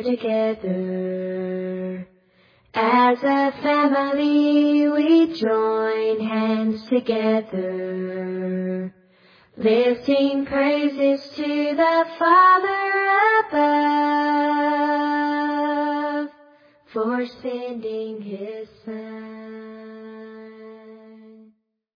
together. As a family we join hands together, lifting praises to the Father above for sending His Son.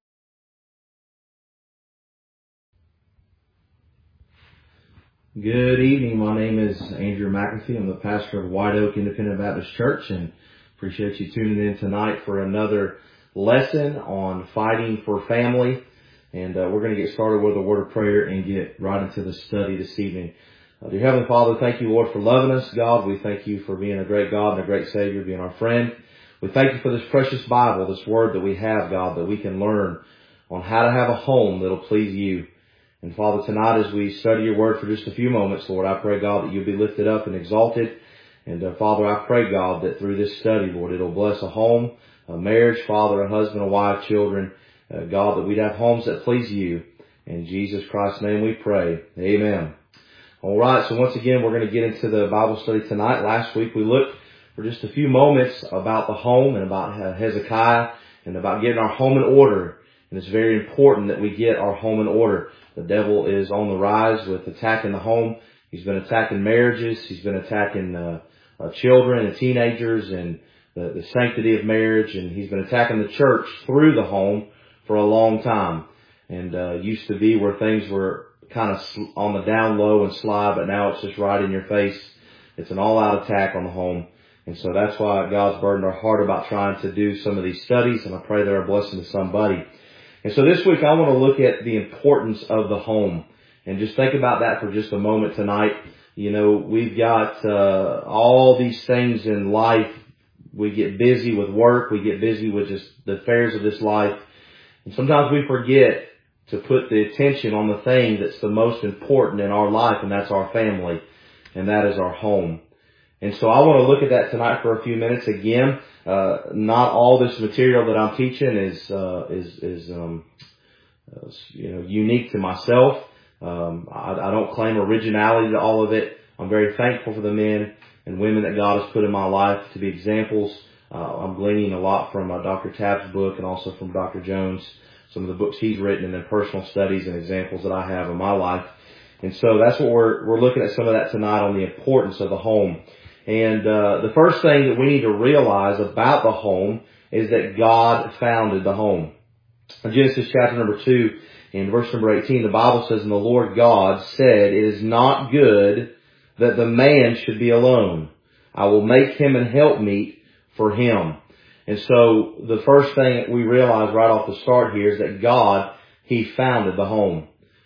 Good evening. My name is Andrew McAfee. I'm the pastor of White Oak Independent Baptist Church, and appreciate you tuning in tonight for another lesson on fighting for family. And we're going to get started with a word of prayer and get right into the study this evening. Dear Heavenly Father, thank you, Lord, for loving us. God, we thank you for being a great God and a great Savior, being our friend. We thank you for this precious Bible, this word that we have, God, that we can learn on how to have a home that'll please you. And Father, tonight as we study your word for just a few moments, Lord, I pray, God, that you'll be lifted up and exalted. And Father, I pray, God, that through this study, Lord, it'll bless a home, a marriage, Father, a husband, a wife, children. God, that we'd have homes that please you. In Jesus Christ's name we pray. Amen. All right, so once again, we're going to get into the Bible study tonight. Last week we looked for just a few moments about the home and about Hezekiah and about getting our home in order. And it's very important that we get our home in order. The devil is on the rise with attacking the home. He's been attacking marriages. He's been attacking children and teenagers and the sanctity of marriage. And he's been attacking the church through the home for a long time. And used to be where things were kind of on the down low and sly, but now it's just right in your face. It's an all-out attack on the home. And so that's why God's burdened our heart about trying to do some of these studies, and I pray they're a blessing to somebody. And so this week I want to look at the importance of the home, and just think about that for just a moment tonight. You know, we've got all these things in life. We get busy with work. We get busy with just the affairs of this life. And sometimes we forget to put the attention on the thing that's the most important in our life, and that's our family, and that is our home. And so I want to look at that tonight for a few minutes. Again, not all this material that I'm teaching is unique to myself. I don't claim originality to all of it. I'm very thankful for the men and women that God has put in my life to be examples. I'm gleaning a lot from Dr. Tapp's book and also from Dr. Jones, some of the books he's written, and then personal studies and examples that I have in my life. And so that's what we're looking at, some of that tonight on the importance of the home. And the first thing that we need to realize about the home is that God founded the home. In Genesis chapter number 2, in verse number 18, the Bible says, "And the Lord God said, it is not good that the man should be alone. I will make him an helpmeet for him." And so the first thing that we realize right off the start here is that God, He founded the home.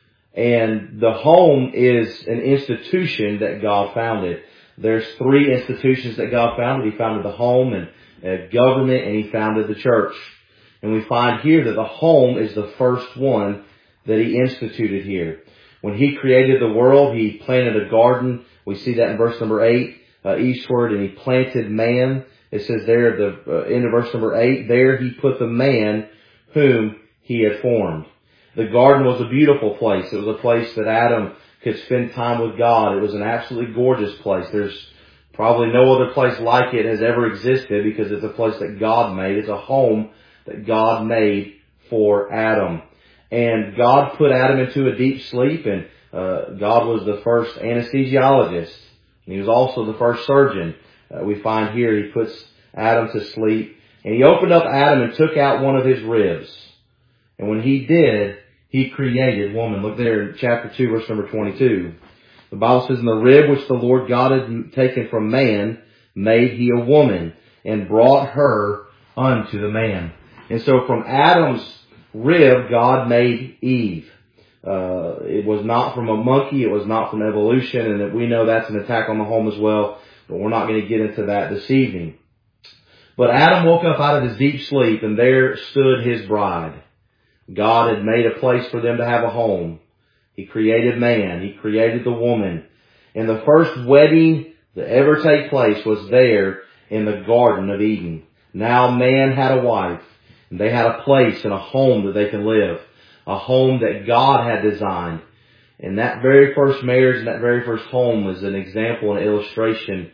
And the home is an institution that God founded. There's 3 institutions that God founded. He founded the home and government, and He founded the church. And we find here that the home is the first one that He instituted here. When He created the world, He planted a garden. We see that in verse number 8, eastward, and He planted man. It says there at the end of verse number 8, there He put the man whom He had formed. The garden was a beautiful place. It was a place that Adam could spend time with God. It was an absolutely gorgeous place. There's probably no other place like it has ever existed because it's a place that God made. It's a home that God made for Adam. And God put Adam into a deep sleep, and God was the first anesthesiologist. And He was also the first surgeon. We find here He puts Adam to sleep, and He opened up Adam and took out one of his ribs. And when He did, He created woman. Look there in chapter 2, verse number 22. The Bible says, "And the rib which the Lord God had taken from man made He a woman, and brought her unto the man." And so from Adam's rib, God made Eve. It was not from a monkey. It was not from evolution. And we know that's an attack on the home as well. But we're not going to get into that this evening. But Adam woke up out of his deep sleep, and there stood his bride. God had made a place for them to have a home. He created man. He created the woman. And the first wedding that ever take place was there in the Garden of Eden. Now man had a wife, and they had a place and a home that they can live. A home that God had designed. And that very first marriage and that very first home was an example and illustration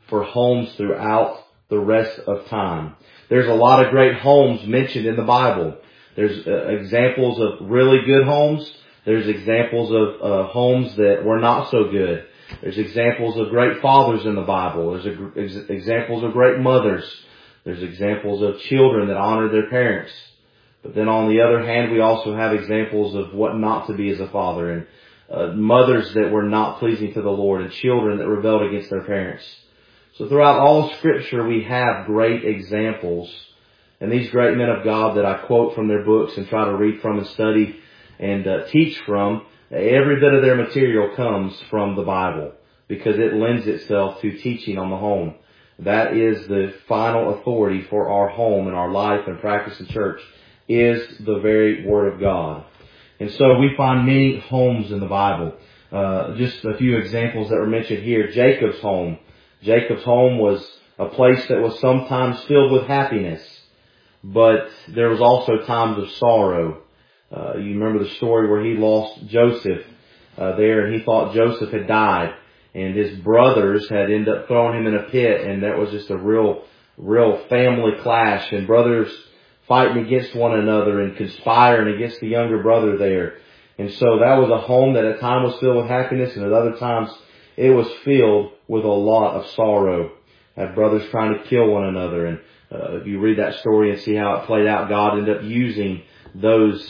for homes throughout the rest of time. There's a lot of great homes mentioned in the Bible. There's examples of really good homes. There's examples of homes that were not so good. There's examples of great fathers in the Bible. There's examples of great mothers. There's examples of children that honored their parents. But then on the other hand, we also have examples of what not to be as a father, and mothers that were not pleasing to the Lord, and children that rebelled against their parents. So throughout all Scripture, we have great examples. And these great men of God that I quote from their books and try to read from and study and teach from, every bit of their material comes from the Bible, because it lends itself to teaching on the home. That is the final authority for our home and our life and practice in church, is the very Word of God. And so we find many homes in the Bible. Just a few examples that were mentioned here. Jacob's home. Jacob's home was a place that was sometimes filled with happiness, but there was also times of sorrow. You remember the story where he lost Joseph there, and he thought Joseph had died, and his brothers had ended up throwing him in a pit, and that was just a real family clash, and brothers fighting against one another and conspiring against the younger brother there. And so that was a home that at times was filled with happiness, and at other times it was filled with a lot of sorrow. Had brothers trying to kill one another, and if you read that story and see how it played out, God ended up using those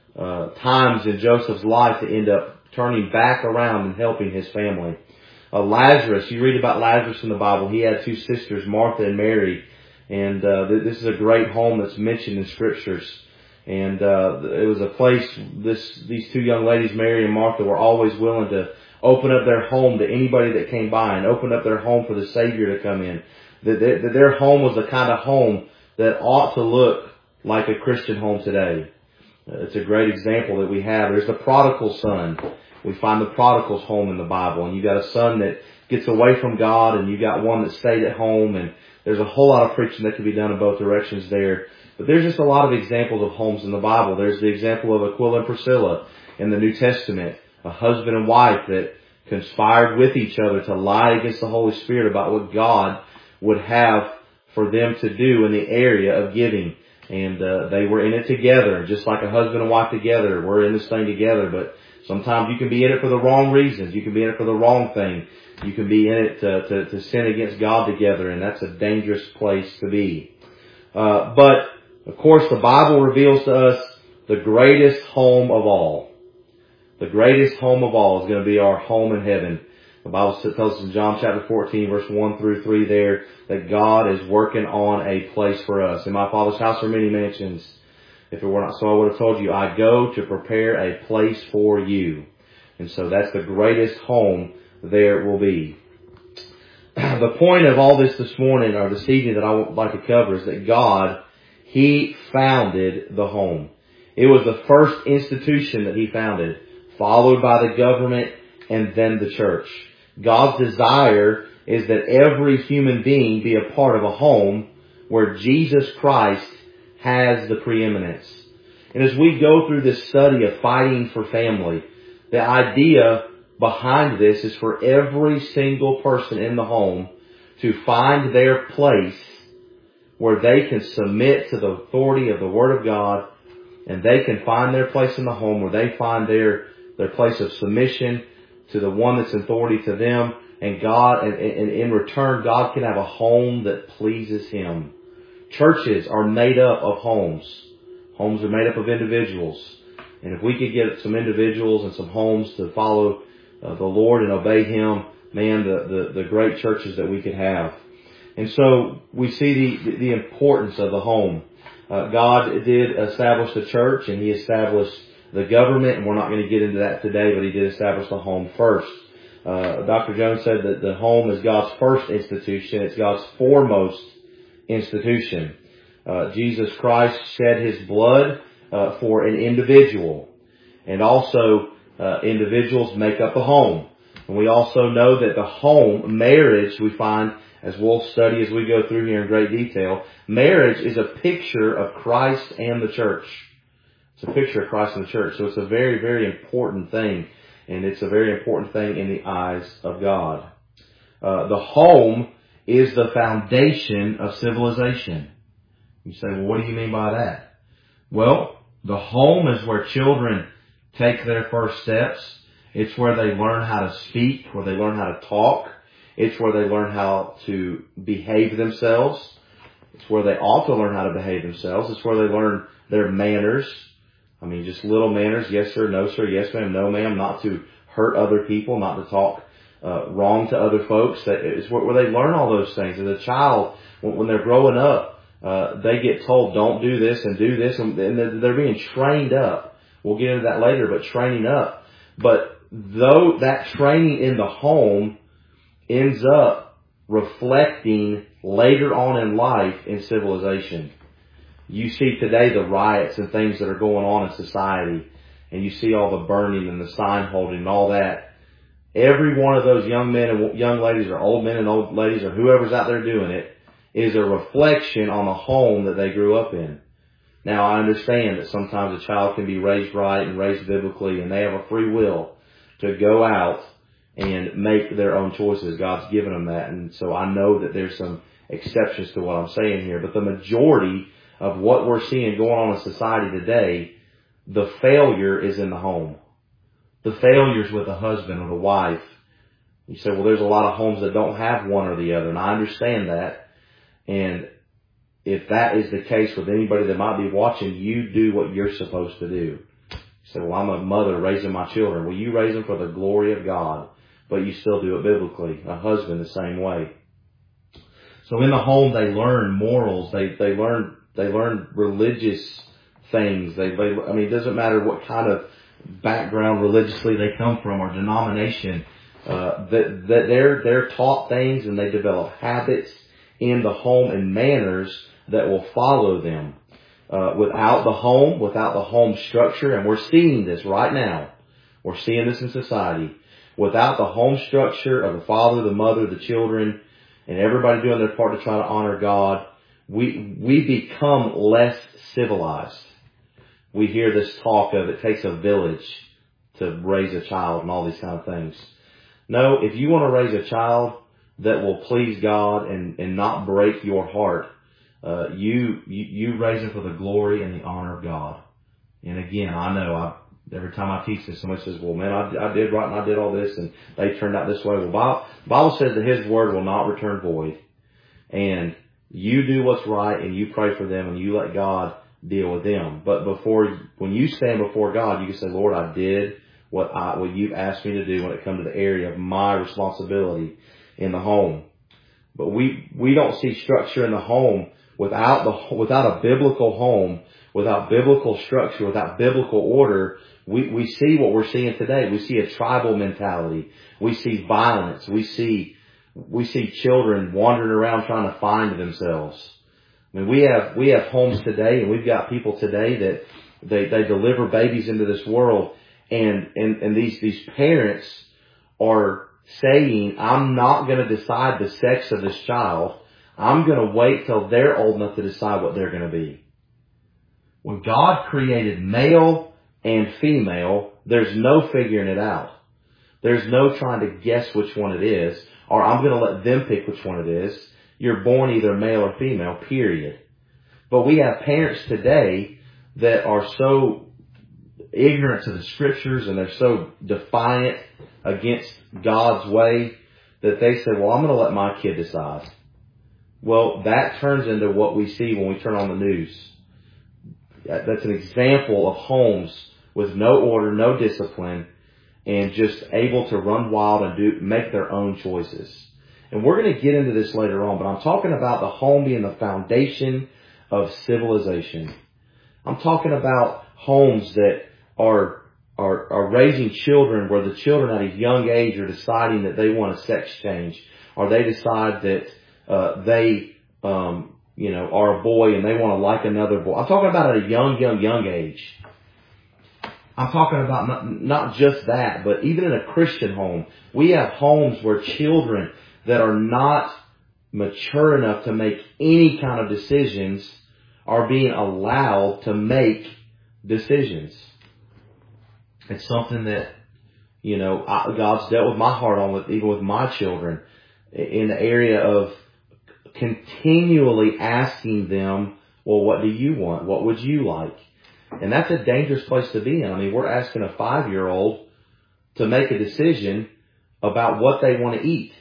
times in Joseph's life to end up turning back around and helping his family. Lazarus, you read about Lazarus in the Bible. He had two sisters, Martha and Mary, and this is a great home that's mentioned in Scriptures. And it was a place, these two young ladies, Mary and Martha, were always willing to open up their home to anybody that came by, and open up their home for the Savior to come in. That their home was the kind of home that ought to look like a Christian home today. It's a great example that we have. There's the prodigal son. We find the prodigal's home in the Bible. And you got a son that gets away from God, and you got one that stayed at home. And there's a whole lot of preaching that can be done in both directions there. But there's just a lot of examples of homes in the Bible. There's the example of Aquila and Priscilla in the New Testament. A husband and wife that conspired with each other to lie against the Holy Spirit about what God would have for them to do in the area of giving. And they were in it together, just like a husband and wife together. We're in this thing together, but sometimes you can be in it for the wrong reasons. You can be in it for the wrong thing. You can be in it to sin against God together, and that's a dangerous place to be. But, of course, the Bible reveals to us the greatest home of all. The greatest home of all is going to be our home in heaven. The Bible tells us in John chapter 14, verse 1 through 3 there, that God is working on a place for us. In my Father's house are many mansions. If it were not so, I would have told you, I go to prepare a place for you. And so that's the greatest home there will be. The point of all this morning, or this evening, that I would like to cover is that God, He founded the home. It was the first institution that He founded, followed by the government and then the church. God's desire is that every human being be a part of a home where Jesus Christ has the preeminence. And as we go through this study of fighting for family, the idea behind this is for every single person in the home to find their place where they can submit to the authority of the Word of God, and they can find their place in the home where they find their place of submission to the one that's authority to them, and God, and in return, God can have a home that pleases Him. Churches are made up of homes. Homes are made up of individuals. And if we could get some individuals and some homes to follow the Lord and obey Him, man, the great churches that we could have. And so we see the importance of the home. God did establish the church, and He established the government, and we're not going to get into that today, but He did establish the home first. Dr. Jones said that the home is God's first institution. It's God's foremost institution. Jesus Christ shed His blood for an individual. And also, individuals make up the home. And we also know that the home, marriage, we find, as we'll study as we go through here in great detail, marriage is a picture of Christ and the church. It's a picture of Christ and the church. So it's a very, very important thing. And it's a very important thing in the eyes of God. The home is the foundation of civilization. You say, well, what do you mean by that? Well, the home is where children take their first steps. It's where they learn how to speak, where they learn how to talk. It's where they learn how to behave themselves. It's where they also learn how to behave themselves. It's where they learn their manners. I mean, just little manners. Yes, sir. No, sir. Yes, ma'am. No, ma'am. Not to hurt other people, not to talk wrong to other folks. It's where they learn all those things. As a child, when they're growing up, they get told, don't do this and do this, and they're being trained up. We'll get into that later, but training up. But though that training in the home ends up reflecting later on in life in civilization. You see today the riots and things that are going on in society, and you see all the burning and the sign holding and all that. Every one of those young men and young ladies, or old men and old ladies, or whoever's out there doing it, is a reflection on the home that they grew up in. Now, I understand that sometimes a child can be raised right and raised biblically, and they have a free will to go out and make their own choices. God's given them that. And so I know that there's some exceptions to what I'm saying here. But the majority of what we're seeing going on in society today, the failure is in the home. The failure's with the husband or the wife. You say, well, there's a lot of homes that don't have one or the other. And I understand that. And if that is the case with anybody that might be watching, you do what you're supposed to do. You say, well, I'm a mother raising my children. Well, you raise them for the glory of God, but you still do it biblically. A husband the same way. So in the home, they learn morals. They learn religious things. I mean, it doesn't matter what kind of background religiously they come from or denomination. That they're taught things, and they develop habits in the home and manners that will follow them. Without the home structure, and we're seeing this right now. We're seeing this in society. Without the home structure of the father, the mother, the children, and everybody doing their part to try to honor God, we become less civilized. We hear this talk of it takes a village to raise a child and all these kind of things. No, if you want to raise a child that will please God and not break your heart, you raise them for the glory and the honor of God. And again, I know every time I teach this, somebody says, well, man, I did right and I did all this and they turned out this way. Well, Bible says that His word will not return void. And you do what's right and you pray for them and you let God deal with them. But when you stand before God, you can say, Lord, I did what you've asked me to do when it comes to the area of my responsibility in the home. But we don't see structure in the home without a biblical home, without biblical structure, without biblical order. We see what we're seeing today. We see a tribal mentality. We see violence. We see children wandering around trying to find themselves. I mean, we have homes today, and we've got people today that they deliver babies into this world, and these parents are saying, I'm not going to decide the sex of this child. I'm going to wait till they're old enough to decide what they're going to be. When God created male and female, there's no figuring it out. There's no trying to guess which one it is, or I'm going to let them pick which one it is. You're born either male or female, period. But we have parents today that are so ignorant to the scriptures and they're so defiant against God's way that they say, well, I'm going to let my kid decide. Well, that turns into what we see when we turn on the news. That's an example of homes with no order, no discipline, and just able to run wild and make their own choices. And we're going to get into this later on, but I'm talking about the home being the foundation of civilization. I'm talking about homes that are raising children where the children at a young age are deciding that they want a sex change, or they decide that they are a boy and they want to like another boy. I'm talking about at a young age. I'm talking about not just that, but even in a Christian home, we have homes where children that are not mature enough to make any kind of decisions are being allowed to make decisions. It's something that, God's dealt with my heart on, even with my children, in the area of continually asking them, well, what do you want? What would you like? And that's a dangerous place to be in. I mean, we're asking a 5-year-old to make a decision about what they want to eat.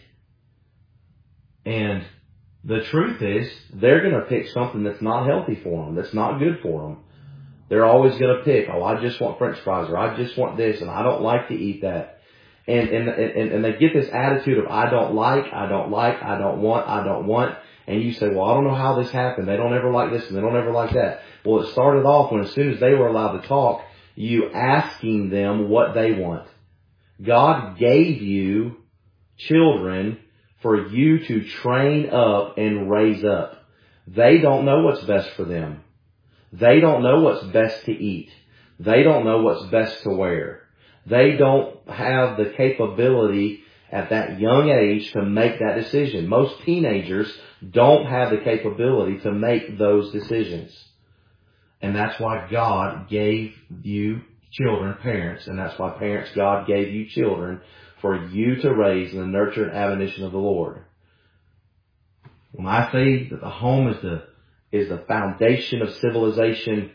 And the truth is, they're going to pick something that's not healthy for them, that's not good for them. They're always going to pick, oh, I just want French fries, or I just want this, and I don't like to eat that. And they get this attitude of, I don't like, I don't want. And you say, well, I don't know how this happened. They don't ever like this and they don't ever like that. Well, it started off when as soon as they were allowed to talk, you asking them what they want. God gave you children for you to train up and raise up. They don't know what's best for them. They don't know what's best to eat. They don't know what's best to wear. They don't have the capability at that young age to make that decision. Most teenagers don't have the capability to make those decisions. And that's why God gave you children, parents, and that's why parents, God gave you children for you to raise in the nurture and admonition of the Lord. When I say that the home is the foundation of civilization,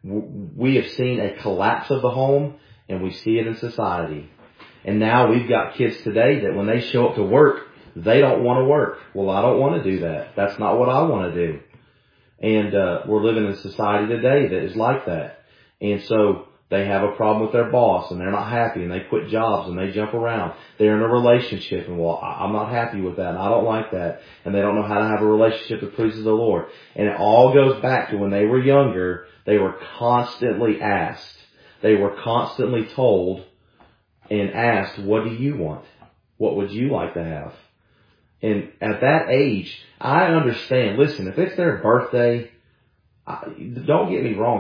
we have seen a collapse of the home, and we see it in society. And now we've got kids today that when they show up to work, they don't want to work. Well, I don't want to do that. That's not what I want to do. And we're living in a society today that is like that. And so they have a problem with their boss and they're not happy and they quit jobs and they jump around. They're in a relationship and, well, I'm not happy with that and I don't like that. And they don't know how to have a relationship that pleases the Lord. And it all goes back to when they were younger, they were constantly asked. They were constantly told and asked, what do you want? What would you like to have? And at that age, I understand. Listen, if it's their birthday, don't get me wrong.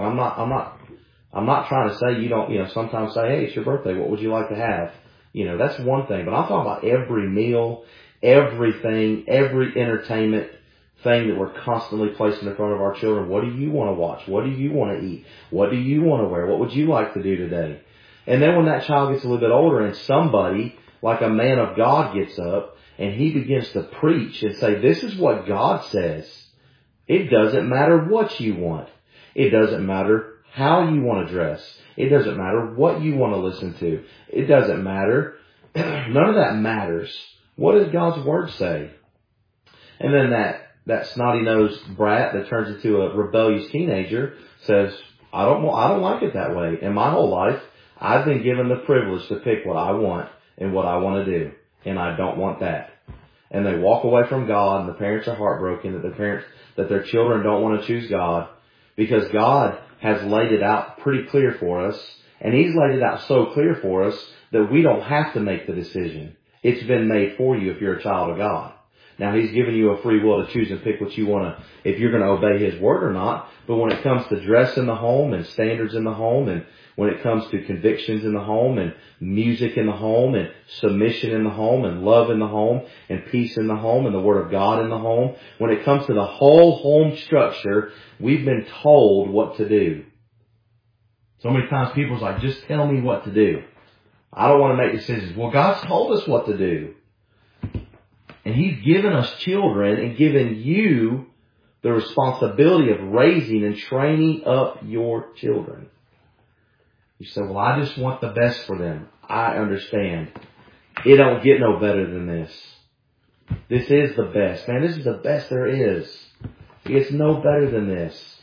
I'm not trying to say you don't, sometimes say, hey, it's your birthday. What would you like to have? That's one thing. But I'm talking about every meal, everything, every entertainment thing that we're constantly placing in front of our children. What do you want to watch? What do you want to eat? What do you want to wear? What would you like to do today? And then when that child gets a little bit older and somebody like a man of God gets up and he begins to preach and say, this is what God says. It doesn't matter what you want. It doesn't matter how you want to dress. It doesn't matter what you want to listen to. It doesn't matter. None of that matters. What does God's Word say? And then that snotty-nosed brat that turns into a rebellious teenager says, I don't like it that way. In my whole life, I've been given the privilege to pick what I want and what I want to do. And I don't want that. And they walk away from God, and the parents are heartbroken that their children don't want to choose God, because God has laid it out pretty clear for us, and He's laid it out so clear for us that we don't have to make the decision. It's been made for you if you're a child of God. Now, He's given you a free will to choose and pick what you want to, if you're going to obey His Word or not. But when it comes to dress in the home and standards in the home, and when it comes to convictions in the home and music in the home and submission in the home and love in the home and peace in the home and the Word of God in the home, when it comes to the whole home structure, we've been told what to do. So many times people's like, just tell me what to do. I don't want to make decisions. Well, God's told us what to do. And He's given us children and given you the responsibility of raising and training up your children. You say, well, I just want the best for them. I understand. It don't get no better than this. This is the best. Man, this is the best there is. It gets no better than this.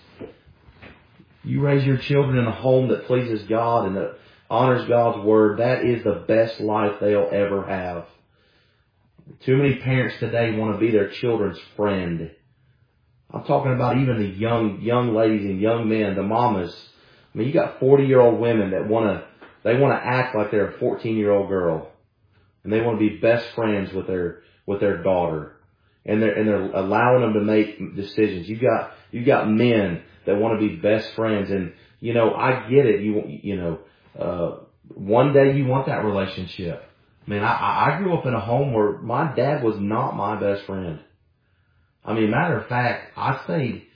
You raise your children in a home that pleases God and that honors God's Word. That is the best life they'll ever have. Too many parents today want to be their children's friend. I'm talking about even the young ladies and young men, the mamas. I mean, you got 40-year-old women that want to act like they're a 14-year-old girl, and they want to be best friends with their daughter, and they're allowing them to make decisions. You got men that want to be best friends, and I get it. One day you want that relationship. Man, I grew up in a home where my dad was not my best friend. I mean, matter of fact, I say,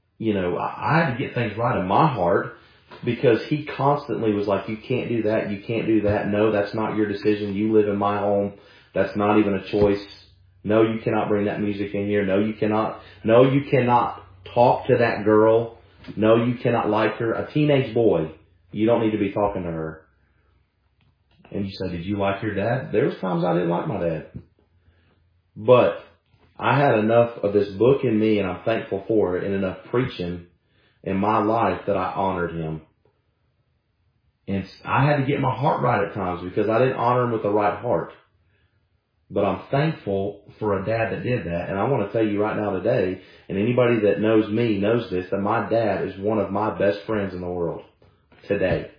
I had to get things right in my heart because he constantly was like, you can't do that, you can't do that. No, that's not your decision. You live in my home. That's not even a choice. No, you cannot bring that music in here. No, you cannot talk to that girl. No, you cannot like her. A teenage boy, you don't need to be talking to her. And you say, did you like your dad? There was times I didn't like my dad. But I had enough of this book in me, and I'm thankful for it, and enough preaching in my life that I honored him. And I had to get my heart right at times because I didn't honor him with the right heart. But I'm thankful for a dad that did that. And I want to tell you right now today, and anybody that knows me knows this, that my dad is one of my best friends in the world today.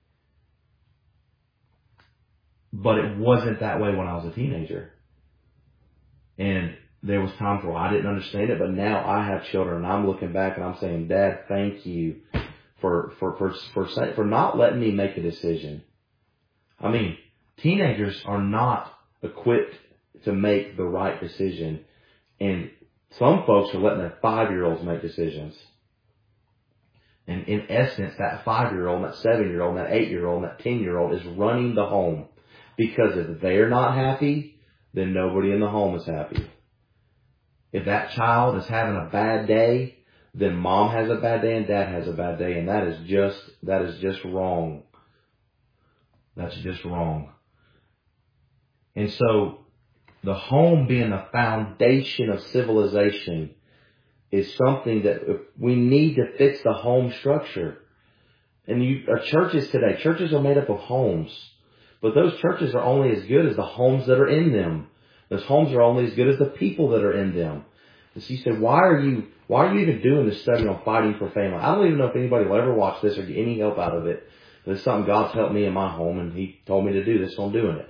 But it wasn't that way when I was a teenager. And there was times where I didn't understand it, but now I have children and I'm looking back and I'm saying, Dad, thank you for not letting me make a decision. I mean, teenagers are not equipped to make the right decision. And some folks are letting their 5-year-olds make decisions. And in essence, that 5-year-old, that 7-year-old, that 8-year-old, that 10-year-old is running the home. Because if they're not happy, then nobody in the home is happy. If that child is having a bad day, then mom has a bad day and dad has a bad day. And that is just wrong. That's just wrong. And so the home being the foundation of civilization is something that we need to fix the home structure. And churches today, churches are made up of homes. But those churches are only as good as the homes that are in them. Those homes are only as good as the people that are in them. And so you say, why are you even doing this study on fighting for family? I don't even know if anybody will ever watch this or get any help out of it. But it's something God's helped me in my home, and He told me to do this, so I'm doing it.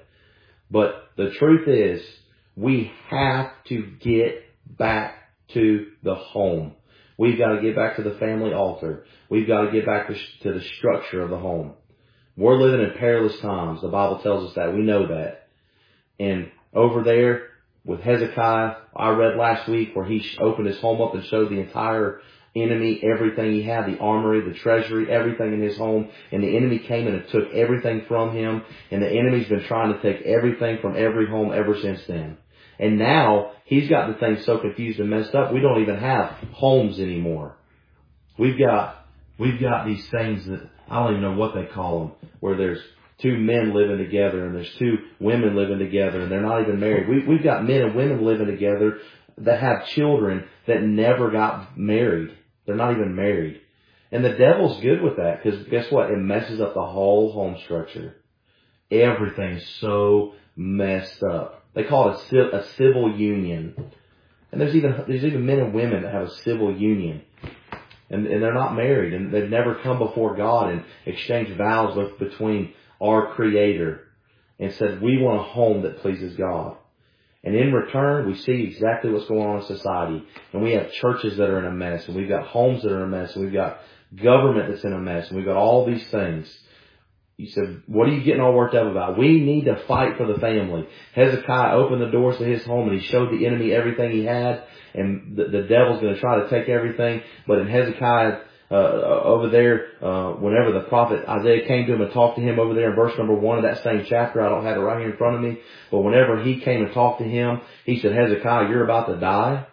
But the truth is, we have to get back to the home. We've got to get back to the family altar. We've got to get back to the structure of the home. We're living in perilous times. The Bible tells us that. We know that. And over there with Hezekiah, I read last week where he opened his home up and showed the entire enemy everything he had, the armory, the treasury, everything in his home. And the enemy came in and took everything from him. And the enemy's been trying to take everything from every home ever since then. And now he's got the thing so confused and messed up, we don't even have homes anymore. We've got these things that I don't even know what they call them, where there's 2 men living together and there's 2 women living together and they're not even married. We've got men and women living together that have children that never got married. They're not even married. And the devil's good with that because guess what? It messes up the whole home structure. Everything's so messed up. They call it a civil union. And there's even men and women that have a civil union. And they're not married, and they've never come before God and exchanged vows between our Creator and said, we want a home that pleases God. And in return, we see exactly what's going on in society. And we have churches that are in a mess, and we've got homes that are in a mess, and we've got government that's in a mess, and we've got all these things. You said, what are you getting all worked up about? We need to fight for the family. Hezekiah opened the doors to his home and he showed the enemy everything he had. And the devil's going to try to take everything. But in Hezekiah, over there, whenever the prophet Isaiah came to him and talked to him over there in verse number 1 of that same chapter, I don't have it right here in front of me. But whenever he came and talked to him, he said, Hezekiah, you're about to die.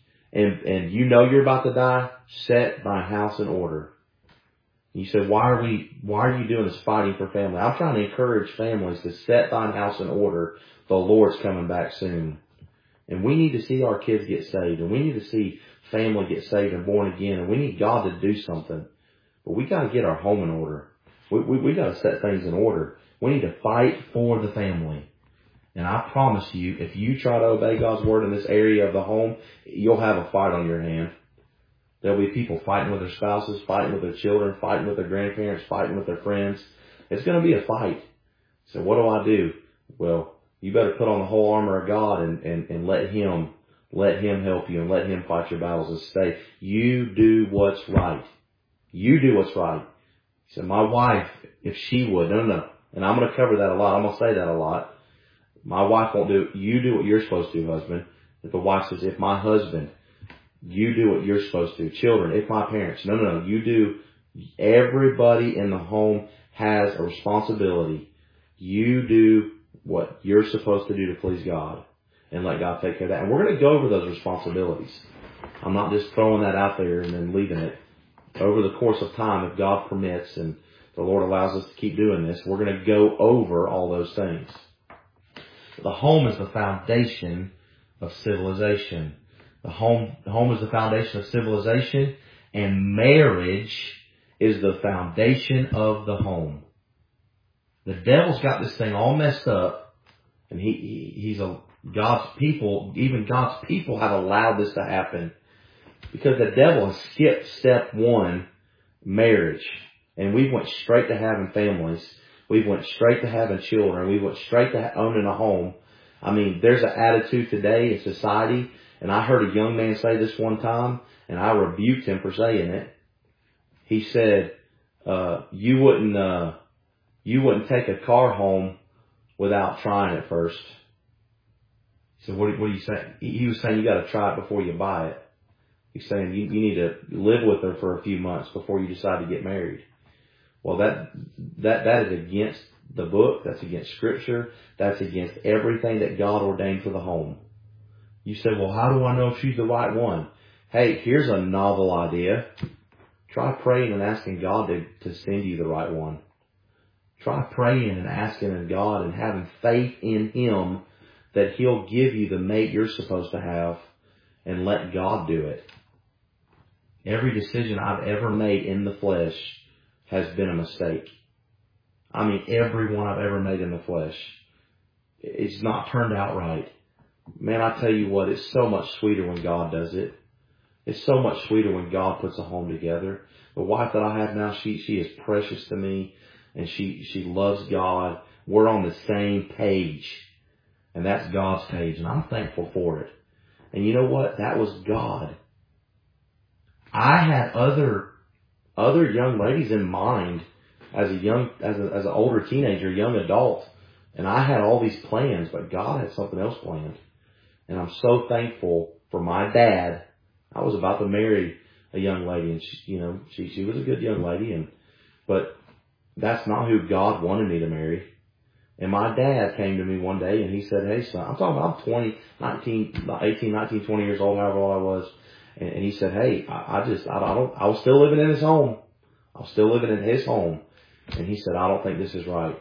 And you know you're about to die. Set thy house in order. You said, why are you doing this fighting for family? I'm trying to encourage families to set thine house in order. The Lord's coming back soon. And we need to see our kids get saved. And we need to see family get saved and born again. And we need God to do something. But we got to get our home in order. We got to set things in order. We need to fight for the family. And I promise you, if you try to obey God's word in this area of the home, you'll have a fight on your hand. There'll be people fighting with their spouses, fighting with their children, fighting with their grandparents, fighting with their friends. It's going to be a fight. So what do? Well, you better put on the whole armor of God and let Him help you and let Him fight your battles and say, you do what's right. You do what's right. He said, my wife, if she would, no. And I'm going to cover that a lot. I'm going to say that a lot. My wife won't do it. You do what you're supposed to, husband. If the wife says, if my husband, you do what you're supposed to. Children, if my parents. No. You do. Everybody in the home has a responsibility. You do what you're supposed to do to please God. and let God take care of that. And we're going to go over those responsibilities. I'm not just throwing that out there and then leaving it. Over the course of time, if God permits and the Lord allows us to keep doing this, we're going to go over all those things. The home is the foundation of civilization. The home is the foundation of civilization, and marriage is the foundation of the home. The devil's got this thing all messed up, and God's people, even God's people have allowed this to happen because the devil has skipped step one, marriage, and we went straight to having families. We went straight to having children. We went straight to owning a home. I mean, there's an attitude today in society, and I heard a young man say this one time, and I rebuked him for saying it. He said, you wouldn't take a car home without trying it first. So what are you saying? He was saying you got to try it before you buy it. He's saying you need to live with her for a few months before you decide to get married. Well, that is against the book. That's against Scripture. That's against everything that God ordained for the home. You say, well, how do I know if she's the right one? Hey, here's a novel idea. Try praying and asking God to send you the right one. Try praying and asking God and having faith in Him that He'll give you the mate you're supposed to have, and let God do it. Every decision I've ever made in the flesh has been a mistake. I mean, every one I've ever made in the flesh. It's not turned out right. Man, I tell you what, it's so much sweeter when God does it. It's so much sweeter when God puts a home together. The wife that I have now, she is precious to me, and she loves God. We're on the same page, and that's God's page, and I'm thankful for it. And you know what? That was God. I had other young ladies in mind as an older teenager, young adult, and I had all these plans, but God had something else planned. And I'm so thankful for my dad. I was about to marry a young lady, and she was a good young lady, but that's not who God wanted me to marry. And my dad came to me one day and he said, hey son, I'm 20 years old, however old I was. And he said, hey, I was still living in his home. I was still living in his home. And he said, I don't think this is right.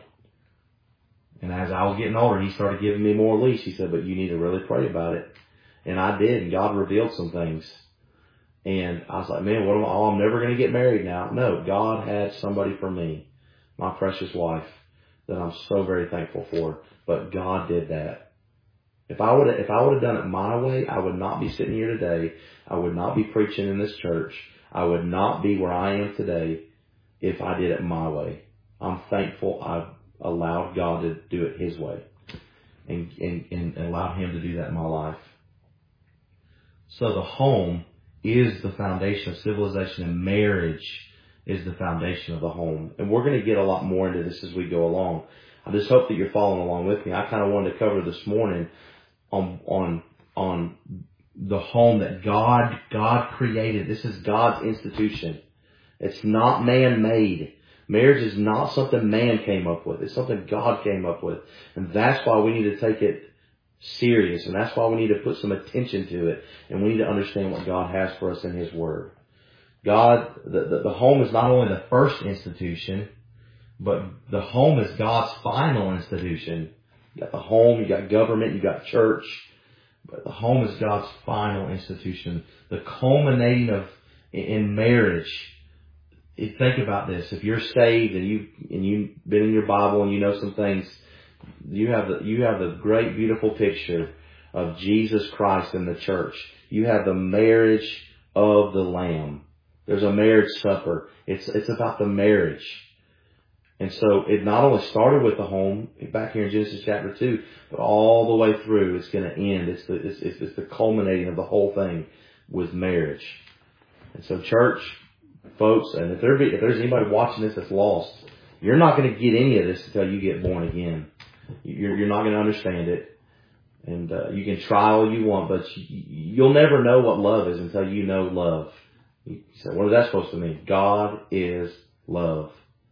And as I was getting older, he started giving me more leash. He said, but you need to really pray about it. And I did, and God revealed some things. And I was like, man, I'm never going to get married now. No, God had somebody for me, my precious wife, that I'm so very thankful for. But God did that. If I would have done it my way, I would not be sitting here today. I would not be preaching in this church. I would not be where I am today if I did it my way. I'm thankful I allowed God to do it His way and allowed Him to do that in my life. So the home is the foundation of civilization, and marriage is the foundation of the home. And we're going to get a lot more into this as we go along. I just hope that you're following along with me. I kind of wanted to cover this morning on the home that God created. This is God's institution. It's not man-made. Marriage is not something man came up with. It's something God came up with. And that's why we need to take it serious. And that's why we need to put some attention to it. And we need to understand what God has for us in His Word. The home is not only the first institution, but the home is God's final institution. You got the home, you got government, you got church, but the home is God's final institution. The culminating in marriage. Think about this. If you're saved and you've been in your Bible and you know some things, you have the great, beautiful picture of Jesus Christ in the church. You have the marriage of the Lamb. There's a marriage supper. It's about the marriage. And so it not only started with the home back here in Genesis chapter 2, but all the way through it's going to end. It's the culminating of the whole thing with marriage. And so church, folks, and if there's anybody watching this that's lost, you're not going to get any of this until you get born again. You're not going to understand it. And you can try all you want, but you'll never know what love is until you know love. You say, what is that supposed to mean? God is love.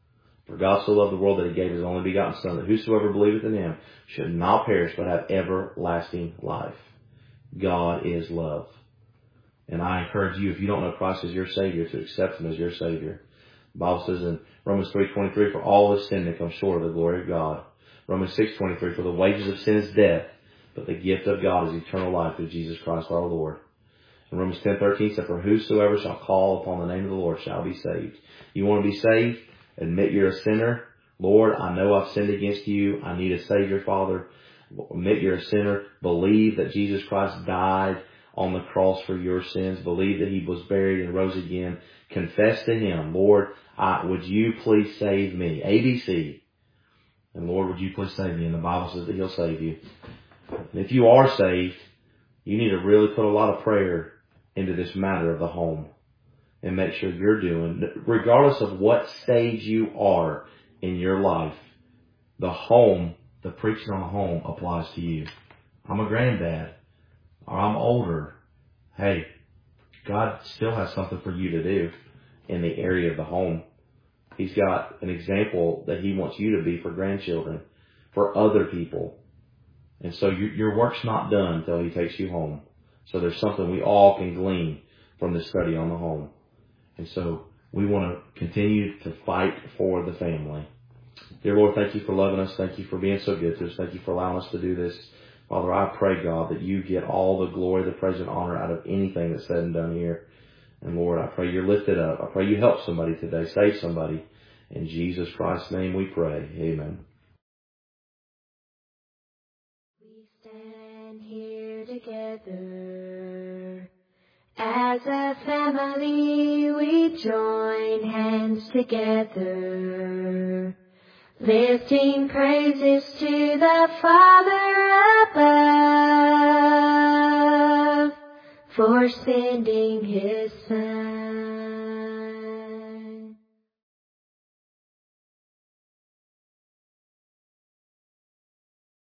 For God so loved the world that he gave his only begotten Son, that whosoever believeth in him should not perish but have everlasting life. God is love. And I encourage you, if you don't know Christ as your Savior, to accept him as your Savior. The Bible says in Romans 3:23, for all have sinned and come short of the glory of God. Romans 6:23, for the wages of sin is death, but the gift of God is eternal life through Jesus Christ our Lord. And Romans 10:13 said, for whosoever shall call upon the name of the Lord shall be saved. You want to be saved? Admit you're a sinner. Lord, I know I've sinned against you. I need a Savior, Father. Admit you're a sinner. Believe that Jesus Christ died on the cross for your sins. Believe that he was buried and rose again. Confess to him, Lord, would you please save me? ABC. And Lord, would you please save me? And the Bible says that he'll save you. And if you are saved, you need to really put a lot of prayer into this matter of the home. And make sure you're doing, regardless of what stage you are in your life, the home, the preaching on the home applies to you. I'm a granddad, or I'm older. Hey, God still has something for you to do in the area of the home. He's got an example that he wants you to be for grandchildren, for other people. And so your work's not done until he takes you home. So there's something we all can glean from the study on the home. And so we want to continue to fight for the family. Dear Lord, thank you for loving us. Thank you for being so good to us. Thank you for allowing us to do this. Father, I pray, God, that you get all the glory, the praise, and honor out of anything that's said and done here. And Lord, I pray you're lifted up. I pray you help somebody today, save somebody. In Jesus Christ's name we pray. Amen. We stand here together. As a family, we join hands together, lifting praises to the Father above, for sending his Son.